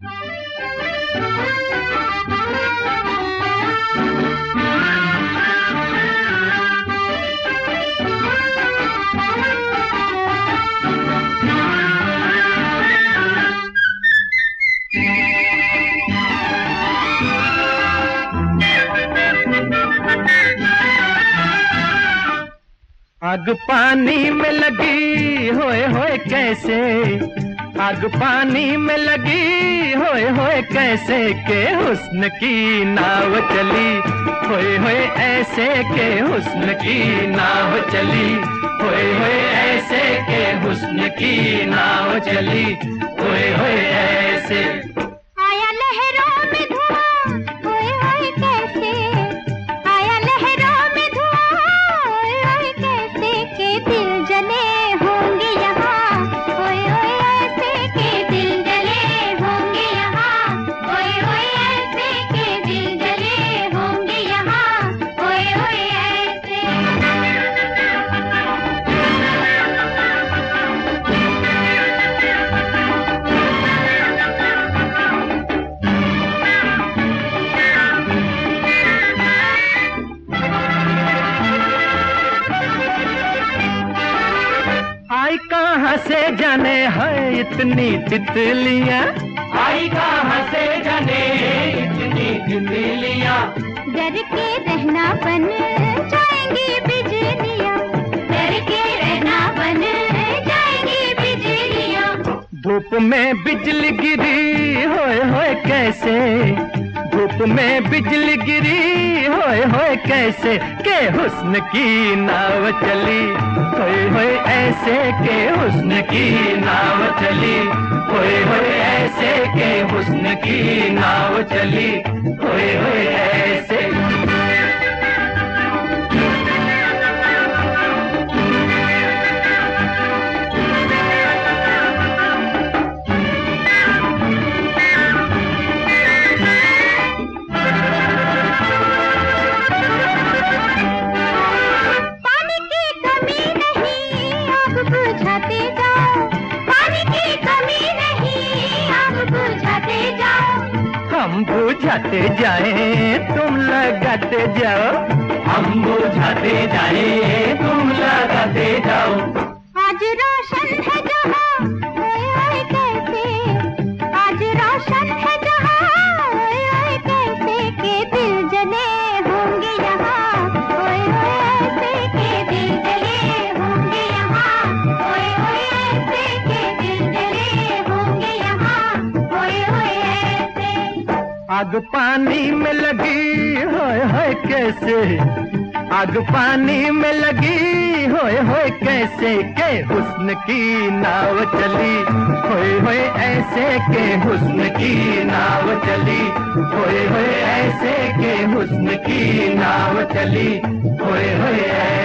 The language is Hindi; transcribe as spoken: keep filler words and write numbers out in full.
आग पानी में लगी होए होए कैसे, आग पानी में लगी होए होए कैसे के हुस्न की नाव चली, होए होए ऐसे के हुस्न की नाव चली, होए होए ऐसे के हुस्न की नाव चली, होए होए ऐसे। आया लहरों में धुआं होए होए कैसे, आया लहरों में धुआं होए होए कैसे के दिल जले होंगे यहाँ, होए होए ऐसे के दिल जले होंगे यहाँ, होए होए ऐसे के दिल जले होंगे यहाँ, होए होए ऐसे। आई कहाँ से जाने है इतनी तितलियाँ, आई कहाँ से जाने इतनी तितलियाँ, डर के रहना बन जाएंगी बिजलियाँ, डर के रहना बन जाएंगी बिजलियाँ। धूप में बिजली गिरी होए होए कैसे, धूप में बिजली गिरी होए होए कैसे के हुस्न की नाव चली, होए होए ऐसे के हुस्न की नाव चली, होए होए ऐसे के हुस्न की नाव चली, होए होए ऐसे। बुझाते जाओ, पानी की कमी नहीं, आग बुझाते जाओ। हम बुझाते जाएं तुम लगाते जाओ, हम बुझाते जाएं तुम लगाते जाओ। आज रोशन है जहां होए होए कैसे, आज रोशन है जहां होए होए कैसे के दिल जले होंगे यहाँ, होए होए ऐसे के दिल जले होंगे यहाँ, होए होए ऐसे के दिल जले होंगे यहाँ, होए होए ऐसे। आग पानी में लगी होए होए कैसे, आग पानी में लगी होए होए कैसे के हुस्न की नाव चली, होए होए ऐसे के हुस्न की नाव चली, होए होए ऐसे के हुस्न की नाव चली, होए होए